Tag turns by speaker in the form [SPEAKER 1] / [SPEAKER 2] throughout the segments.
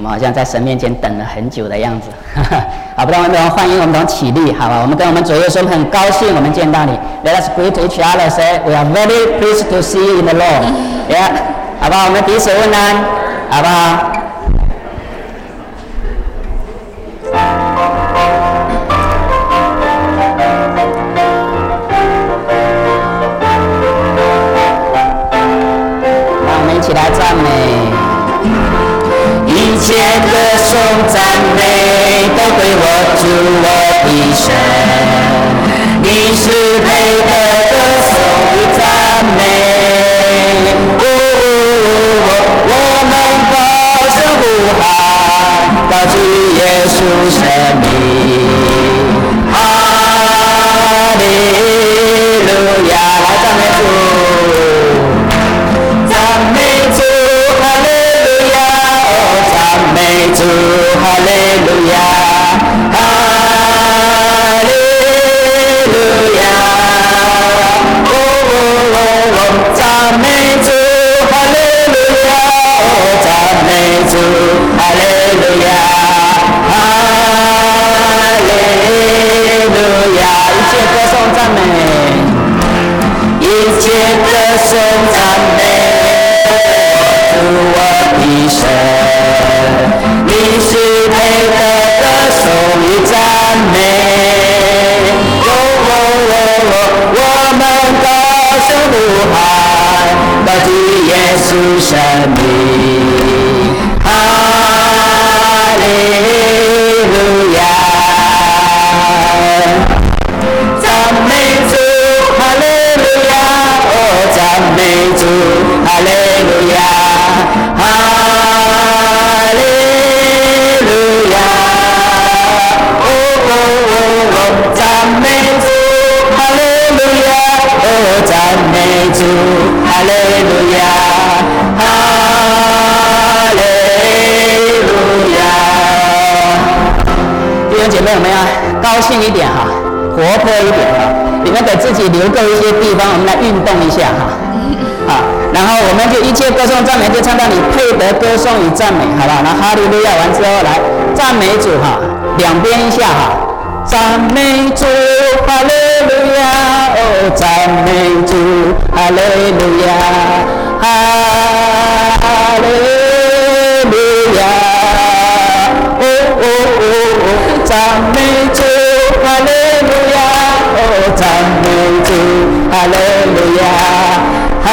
[SPEAKER 1] 我们好像在神面前等了很久的样子。好，不然我们欢迎我们起立，好吧？我们跟我们主耶稣说，很高兴我们见到你。Let us greet each other, say we are very pleased to see you in the Lord. Yeah， 好不好？我们彼此问安，好不好？让我们一起来赞美。一切歌颂赞美都归我主我的神，你是配得歌颂与赞美。我们高声呼喊，高举耶稣生命。哈利路亚，来赞美主，赞美主，哈利路亚。赞美主，哈利路亚，哈利路亚，赞美主，哈利路亚，赞美主，哈利路亚，哈利路亚，一切歌颂赞美，一切歌颂赞美。我的神，你是配得歌颂与赞美。我们高声呼喊，高举耶稣生命。哈利路亚，赞美主，哈利路亚，赞美主，哈利路亚。哈利路亚，赞美主，哈利路亚，赞美主，哈利路亚，哈利路亚。弟兄姐妹，我们要高兴一点哈，活泼一点哈，你们给自己留够一些地方，我们来运动一下哈。好，然后我们就一切歌颂赞美，就唱到你配得歌颂与赞美，好吧？那哈利路亚完之后，来赞美主哈，两边一下哈，赞美主，哈利路亚，赞美主，哈利路亚，哈利路亚，赞美主，哈利路亚，赞美主，哈利路亚。哈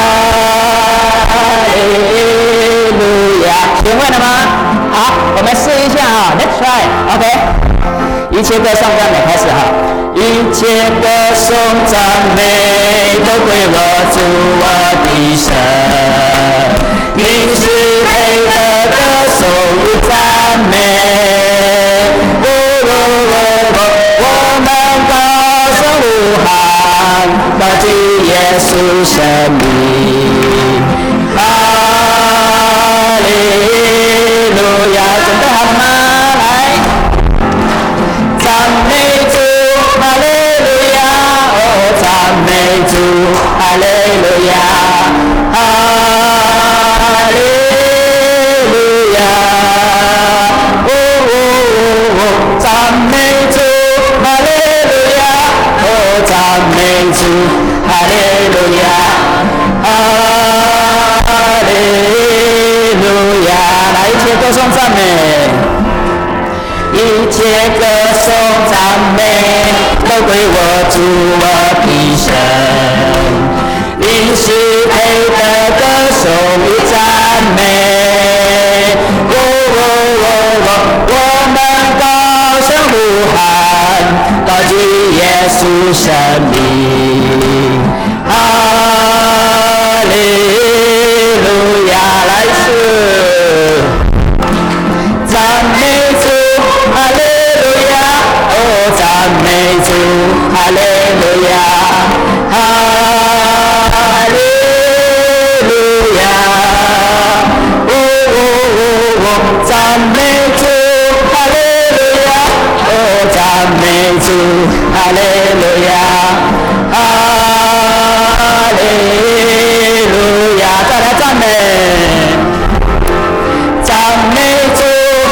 [SPEAKER 1] 利路亚，学会了吗？好，我们试一下哈 ，Let's try，OK。一切歌颂赞美开始哈，一切歌颂赞美都归我主我的神，你是配得歌颂与赞美。我们高声呼喊，高举耶稣生命。哈利路亚，准备好了吗？来，赞美主，哈利路亚，赞美主，哈利路亚，哈利路亚，赞美主，哈利路亚，赞美主，哈利路亚，哈利路亚，来一切歌颂赞美，一切歌颂赞美都归我主我的神，你是配得歌颂与赞美。我们高声呼喊，高举耶稣生命。哈利路亚，来一次，赞美主，哈利路亚，赞美主，哈利路亚，哈利路亚，赞美主，哈利路亚，赞美主，哈利路亚，哈利路亚，再来赞美。赞美主，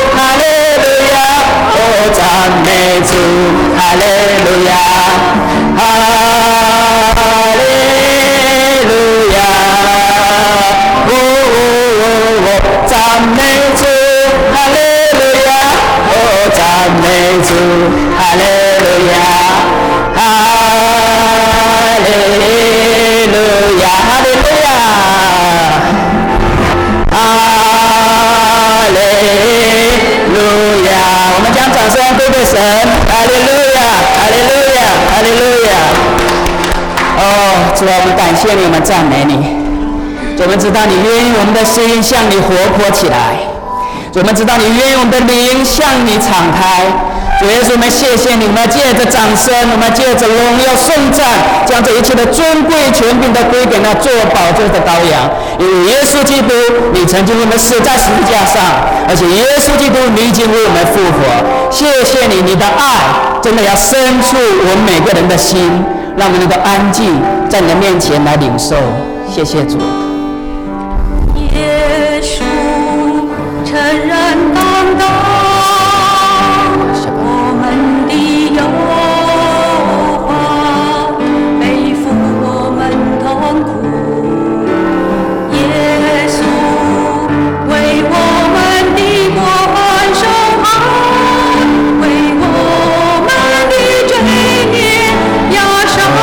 [SPEAKER 1] 主啊，我们感谢你，我们赞美你。主，我们知道你愿意我们的心向你活泼起来。主，我们知道你愿意我们的灵向你敞开。主耶稣，我们谢谢你，我们要借着掌声，我们要借着荣耀颂赞，将这一切的尊贵权柄都归给那做宝座的羔羊。因为耶稣基督，你曾经为我们死在十字架上，而且耶稣基督，你已经为我们复活。谢谢你，你的爱真的要深处我们每个人的心，让我们能够安静在你的面前来领受。谢谢主。
[SPEAKER 2] 耶稣诚然担当我们的忧患，背负我们痛苦。耶稣为我们的过犯受害，为我们的罪孽压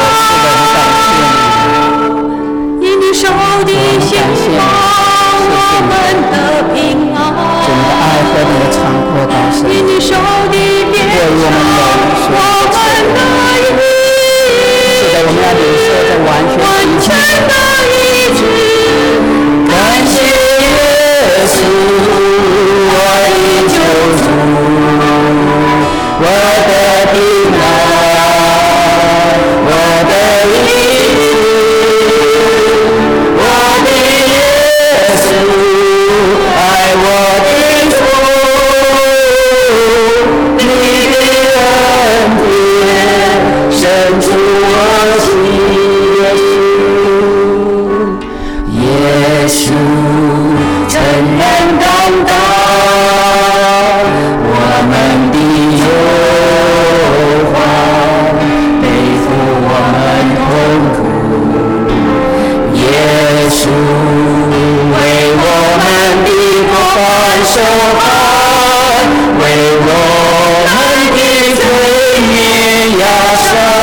[SPEAKER 2] 伤，因你受的刑罚。我们的平安，
[SPEAKER 1] 主你的爱何等的长阔高深，
[SPEAKER 2] 因你手的鞭伤，我们的义，
[SPEAKER 1] 是的，我们要领受这完全
[SPEAKER 2] 的医治。感谢耶稣，我的救主，我的平安，我的医治，我的耶稣。爱我的主，你的恩典深处我心。耶稣诚然担当我们的忧患，背负我们痛苦。耶稣为我们的过犯受害，为我们的罪孽压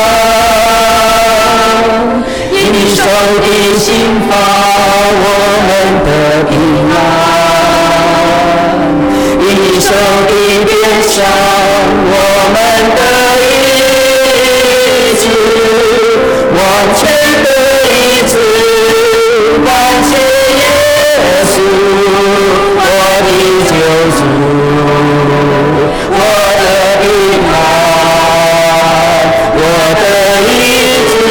[SPEAKER 2] 伤，因你受的刑罚，我们的平安，因你受的鞭伤，我们的医治，完全的医治。感谢耶稣，我的救主，我的平安，我的医治，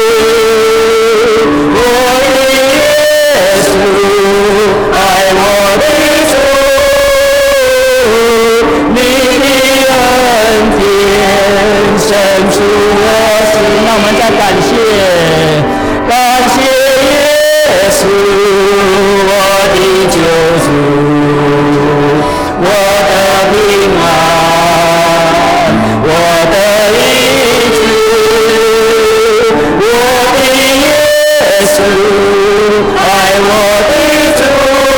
[SPEAKER 2] 我的耶稣，爱我的主，你的恩典深处我心。让我们再感谢，感谢耶稣，我的救主，我的平安，我的医治，我的耶稣，爱我的主，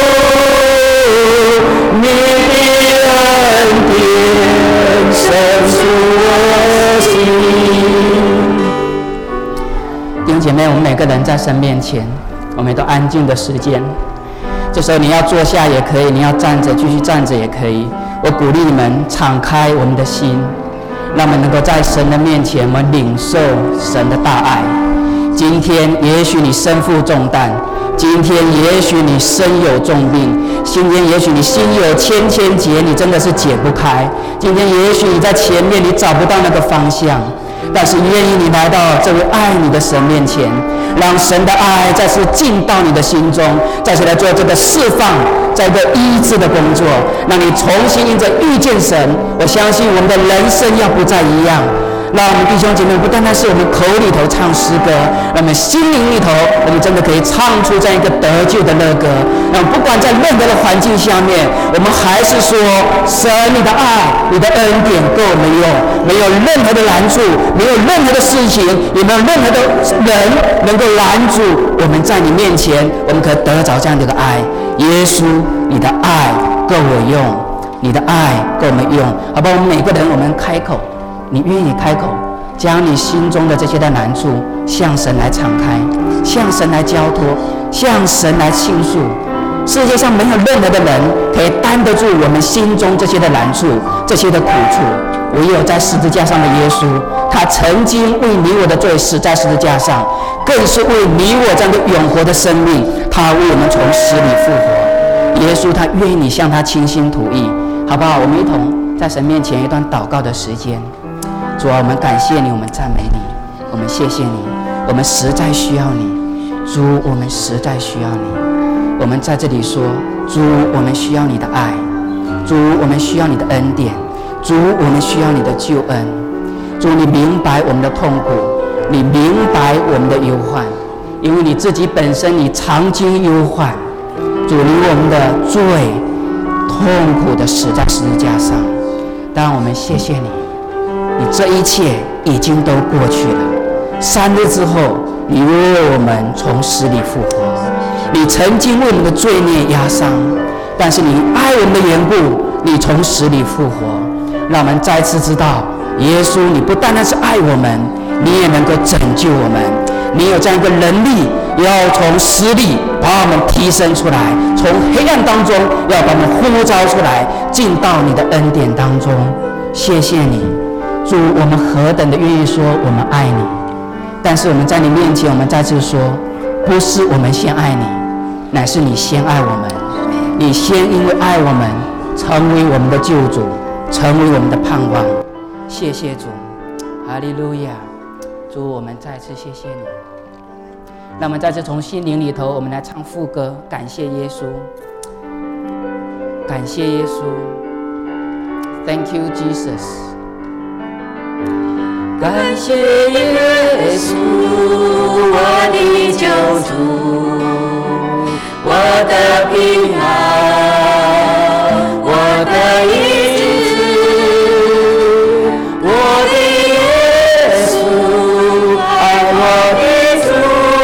[SPEAKER 2] 你的恩典深处我心。
[SPEAKER 1] 弟兄姐妹，我们每个人在神面前，我们都安静的时间。这时候你要坐下也可以，你要站着继续站着也可以。我鼓励你们敞开我们的心，让我们能够在神的面前，我们领受神的大爱。今天也许你身负重担，今天也许你身有重病，今天也许你心有千千结，你真的是解不开。今天也许你在前面你找不到那个方向，但是愿意你来到这位爱你的神面前，让神的爱再次进到你的心中，再次来做这个释放，在一个医治的工作，让你重新因着遇见神。我相信我们的人生要不再一样。让我们弟兄姐妹不单单是我们口里头唱诗歌，让我们心灵里头，我们真的可以唱出这样一个得救的乐歌。让不管在任何的环境下面，我们还是说神，你的爱，你的恩典够我们用，没有任何的拦阻，没有任何的事情，也没有任何的人能够拦阻我们在你面前，我们可以得着这样的一个爱。耶稣，你的爱够我用，你的爱够我们用，好吧？我们每个人，我们开口。你愿意开口，将你心中的这些的难处向神来敞开，向神来交托，向神来倾诉。世界上没有任何的人可以担得住我们心中这些的难处，这些的苦处，唯有在十字架上的耶稣， 他曾经为你我的罪死在十字架上，更是为你我这样的永活的生命，他为我们从死里复活。耶稣他愿意你向他倾心吐意，好不好？我们一同在神面前一段祷告的时间。主啊，我们感谢你，我们赞美你，我们谢谢你，我们实在需要你。主，我们实在需要你。我们在这里说，主，我们需要你的爱，主，我们需要你的恩典，主，我们需要你的救恩。主，你明白我们的痛苦，你明白我们的忧患，因为你自己本身你常经忧患。主，你我们的罪痛苦的死在十字架上，但我们谢谢你，你这一切已经都过去了。3日之后，你为我们从死里复活。你曾经为我们的罪孽压伤，但是你爱我们的缘故，你从死里复活。让我们再次知道，耶稣，你不单单是爱我们，你也能够拯救我们。你有这样一个能力，要从死里把我们提升出来，从黑暗当中要把我们呼召出来，进到你的恩典当中。谢谢你，主，我们何等的愿意说我们爱你，但是我们在你面前，我们再次说，不是我们先爱你，乃是你先爱我们。你先因为爱我们，成为我们的救主，成为我们的盼望。谢谢主，哈利路亚！主，我们再次谢谢你。让我们再次从心灵里头，我们来唱副歌，感谢耶稣，感谢耶稣 ，Thank you Jesus。
[SPEAKER 2] 感谢耶稣，我的救主，我的平安，我的医治，我的耶稣，爱我的主，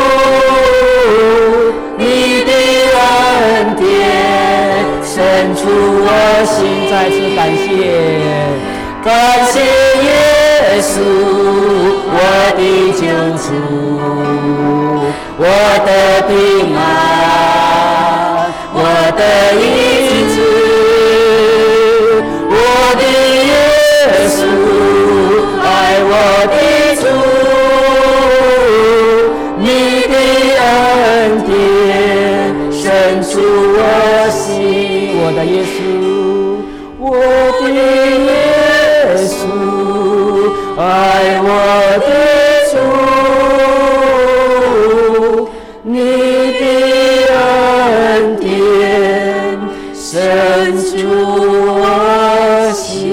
[SPEAKER 2] 你的恩典深处我心。
[SPEAKER 1] 再次感谢，
[SPEAKER 2] 感谢耶稣，我的救主，我的平安，我的医治，我的耶稣，爱我的主，你的恩典深处我心。
[SPEAKER 1] 我的耶稣，
[SPEAKER 2] 我的耶稣，爱我的主，你的恩典深处我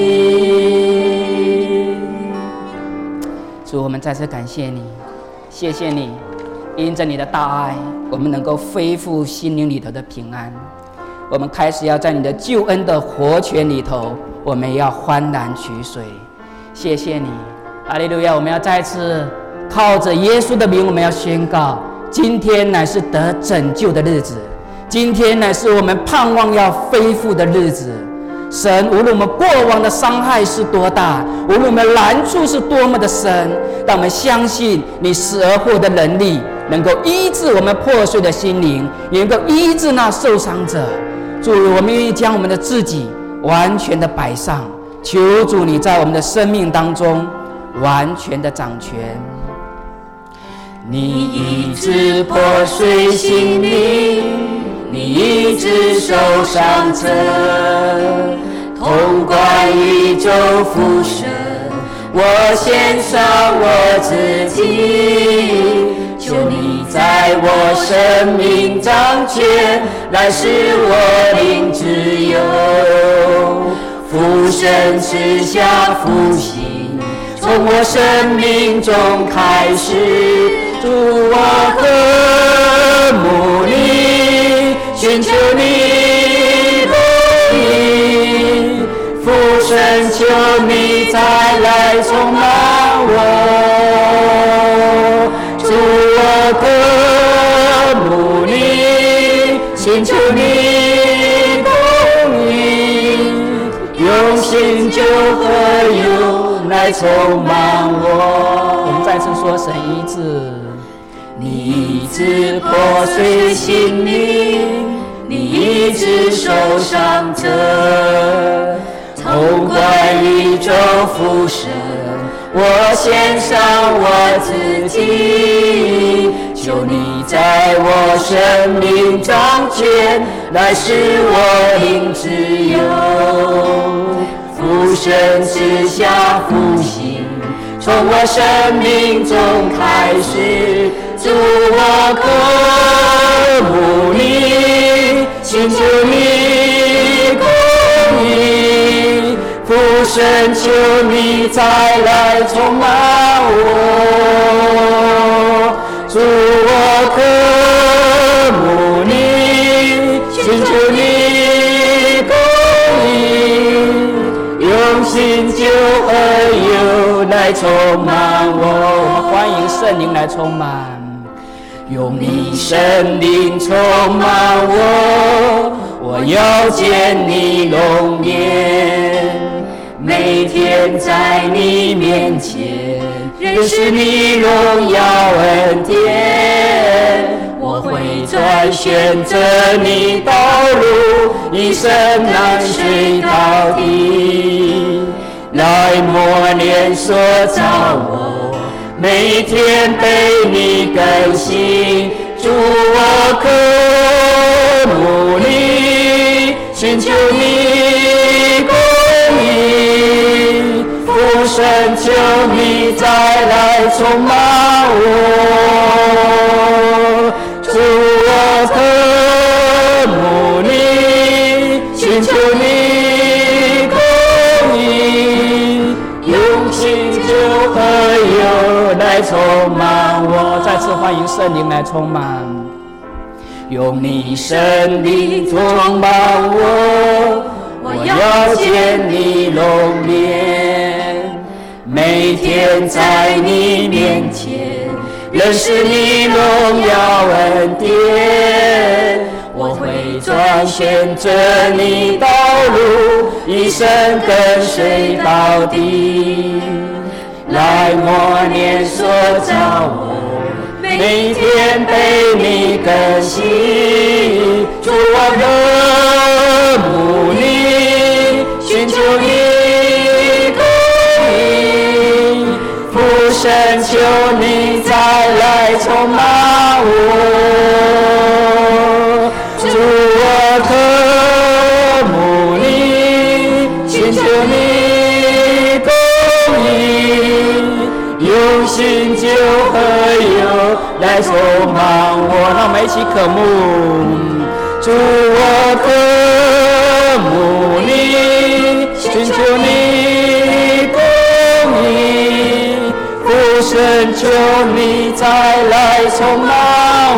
[SPEAKER 2] 心。
[SPEAKER 1] 主，我们再次感谢你，谢谢你，因着你的大爱，我们能够恢复心灵里头的平安。我们开始要在你的救恩的活泉里头，我们要欢然取水。谢谢你，哈利路亚！我们要再次靠着耶稣的名，我们要宣告：今天乃是得拯救的日子，今天乃是我们盼望要恢复的日子。神，无论我们过往的伤害是多大，无论我们难处是多么的深，但我们相信你死而复活的能力，能够医治我们破碎的心灵，也能够医治那受伤者。主，我们愿意将我们的自己完全的摆上，求主你在我们的生命当中完全的掌权。
[SPEAKER 2] 你医治破碎心灵，你医治受伤者，统管宇宙福神，我献上我自己，求你在我生命掌权，来使我灵自由。父神赐下福星，从我生命中开始，主我渴慕你，寻求你供应。父神，求你再来充满我，主我渴慕你，寻求你供应。用心就会有来充满我。
[SPEAKER 1] 我们再次说，神医治，
[SPEAKER 2] 你医治破碎心灵，你医治受伤者，统管宇宙福神，
[SPEAKER 1] 我献上我自己，求你在我生命掌权，来使我领自由。父神赐下复兴，从我生命中开始，主我渴慕你，请求你公义，父神求你再来充满我，主我渴慕你，请求你公义，用心就和有来充满我，欢迎圣灵来充满。用你圣灵充满我，我要见你容颜，每天在你面前认识你荣耀恩典，我会专选择你道路，一生难睡到底，来磨练塑造我，每天被你更新，主我渴慕你，寻求你公义，父神求你再来充满我，主我渴慕你，寻求你公义，用心就和有来充满我，再次欢迎圣灵来充满，用你圣灵充满我，我要见你容颜，每天在你面前认识你荣耀恩典，我会专选择你道路，一生跟随到底，来磨练塑造我，每天被你更新，主我渴慕你，寻求你公义，父神求你再来充满我，主我渴慕你，寻求你公义，用心就和有来充满我，让我们一起渴慕，主我渴慕你，寻求你公义，父神求你再来充满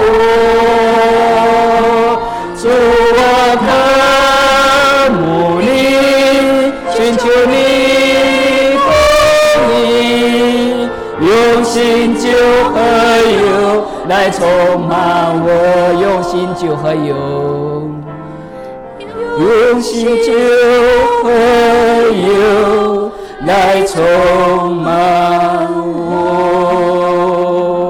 [SPEAKER 1] 我，主我渴慕你，寻求你公义，用心就和有来充满我，用心就和有，用心就和有来充满我。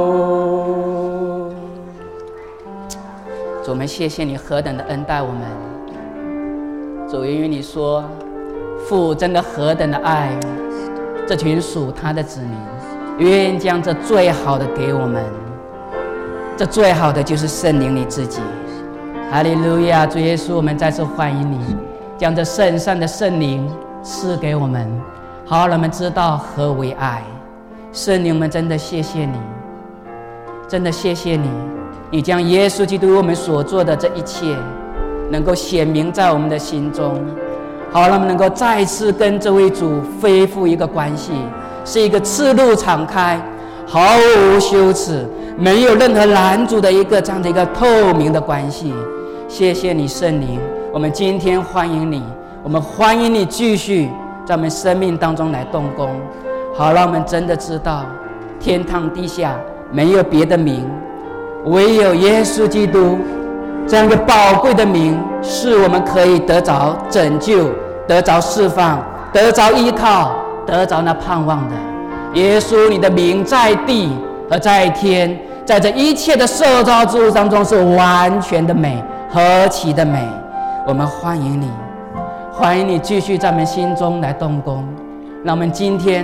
[SPEAKER 1] 主，我们谢谢你何等的恩待我们。主，因为你说父真的何等的爱这群属他的子民，愿将这最好的给我们，这最好的就是圣灵你自己。哈利路亚，主耶稣，我们再次欢迎你，将这圣善的圣灵赐给我们，好让我们知道何为爱。圣灵，我们真的谢谢你，真的谢谢你，你将耶稣基督为我们所做的这一切能够显明在我们的心中，好让我们能够再次跟这位主恢复一个关系，是一个赤露敞开，毫无羞耻，没有任何拦阻的一个这样的一个透明的关系。谢谢你圣灵，我们今天欢迎你，我们欢迎你继续在我们生命当中来动工，好让我们真的知道天堂地下没有别的名，唯有耶稣基督这样一个宝贵的名，是我们可以得着拯救，得着释放，得着依靠，得着那盼望的。耶稣，你的名在地和在天，在这一切的受造之物当中是完全的美，何其的美！我们欢迎你，欢迎你继续在我们心中来动工。让我们今天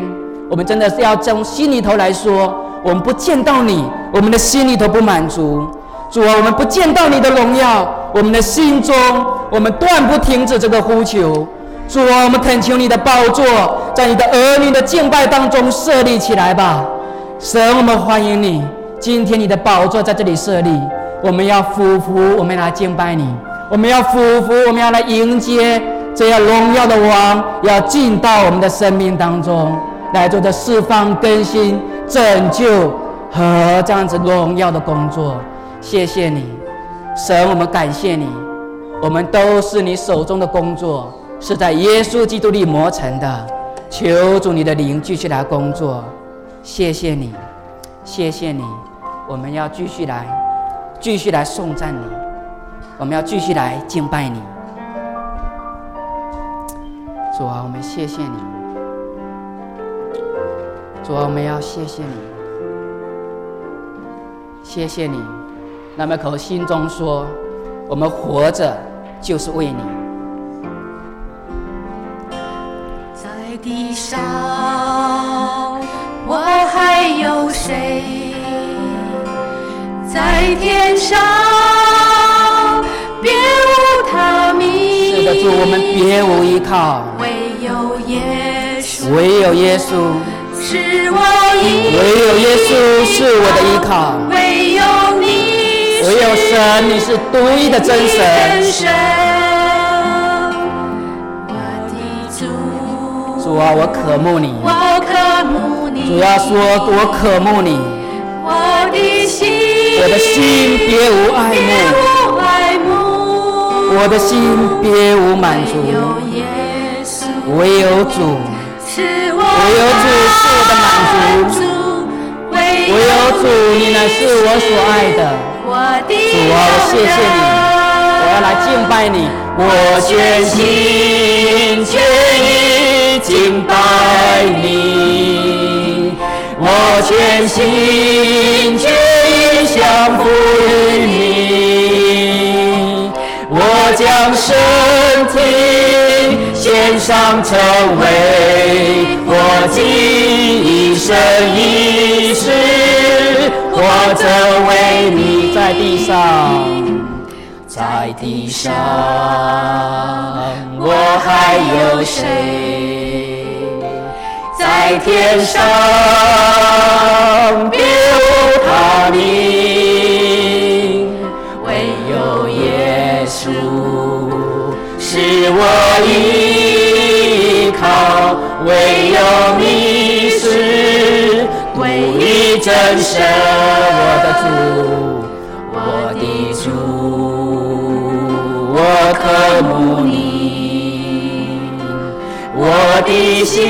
[SPEAKER 1] 我们真的是要从心里头来说，我们不见到你，我们的心里头不满足。主啊，我们不见到你的荣耀，我们的心中我们断不停止这个呼求。主啊，我们恳求你的宝座在你的儿女的敬拜当中设立起来吧。神，我们欢迎你，今天你的宝座在这里设立，我们要俯伏，我们来敬拜你，我们要俯伏，我们要来迎接这样荣耀的王要进到我们的生命当中，来做这释放、更新、拯救和这样子荣耀的工作。谢谢你，神，我们感谢你，我们都是你手中的工作，是在耶稣基督里磨成的。求主你的灵继续来工作。谢谢你，谢谢你，我们要继续来颂赞你，我们要继续来敬拜你。主啊，我们谢谢你。主啊，我们要谢谢你，谢谢你。那么口心中说，我们活着就是为你。
[SPEAKER 2] 在地上，我还有谁？在天上，别无他名。
[SPEAKER 1] 是的，主，我们别无依靠，
[SPEAKER 2] 唯有耶稣，
[SPEAKER 1] 唯有耶稣
[SPEAKER 2] 是我依靠，
[SPEAKER 1] 唯有耶稣是我的依靠，
[SPEAKER 2] 唯有你。
[SPEAKER 1] 唯有神，你是独一的真神。主啊，我渴慕你。主要说，我渴慕你。我的心别无爱慕，我的心别无满足。唯有主，唯有主是我的满足。唯有主，你乃是我所爱的。主啊，我谢谢你，我要来敬拜你，我全心全意敬拜你，我全心全意降服于你，我将身体献上，成为我一生一世，活着为你。在地上，在地上，我还有谁？在天上，别无他名，唯有耶稣是我依靠，唯有你是独一真神，我的主。主，我渴慕你，我的心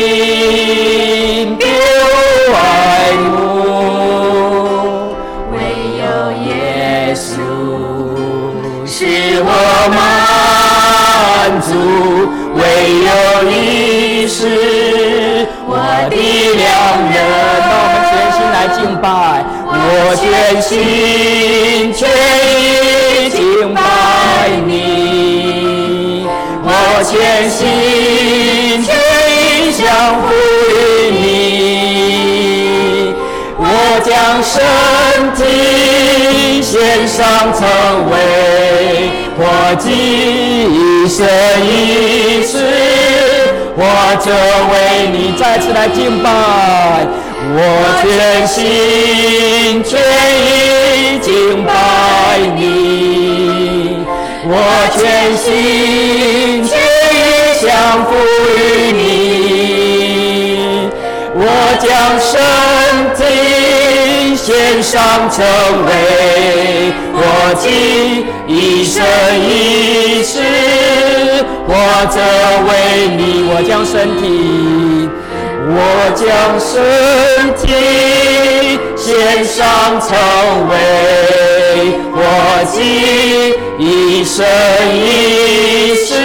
[SPEAKER 1] 别无爱慕，唯有耶稣使我满足，唯有你是我的良人。让我们全心来敬拜，我全心全意敬拜你，我全心全意降服于你，我将身体献上，成为我一生一世，活着为你。再次来敬拜，我全心全意敬拜你，我全心全意降服于你，我将身体献上，成为我一生一世，活着为你。我将身体，我将身体献上，成为我一生一世，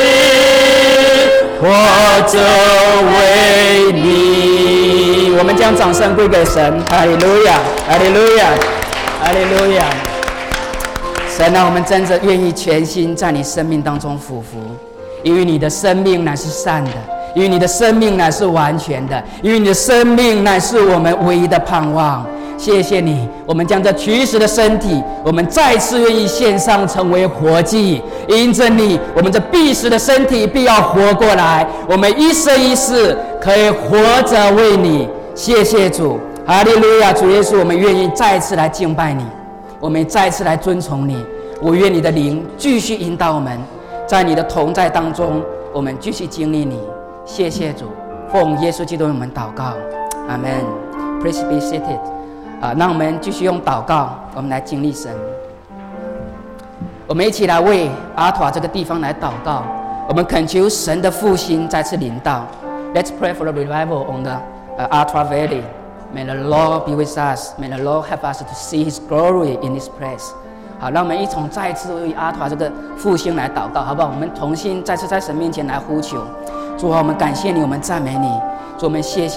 [SPEAKER 1] 活着为你。我们将掌声归给神，哈利路亚，哈利路亚，哈利路亚。神啊，我们真的愿意全心在你生命当中俯伏，因为你的生命乃是善的， 因为你的生命乃是完全的，因为你的生命乃是我们唯一的盼望。谢谢你，我们将这取死的身体，我们再次愿意献上，成为活祭。因着你，我们这必死的身体必要活过来，我们一生一世可以活着为你。谢谢主，哈利路亚！主耶稣，我们愿意再次来敬拜你，我们再次来尊崇你。我愿你的灵继续引导我们，在你的同在当中，我们继续经历你。谢谢主，奉耶稣基督我们祷告，阿门。Please be seated。让我们继续用祷告，我们来经历神。我们一起来为阿妥这个地方来祷告，我们恳求神的复兴再次临到。Let's pray for the revival on the Arthur Valley. May the Lord be with us. May the Lord help us to see His glory in this place. 好，让我们一同再次为阿妥这个复兴来祷告，好不好？我们同心再次在神面前来呼求。主啊，我们感谢你，我们赞美你。主，我们谢谢。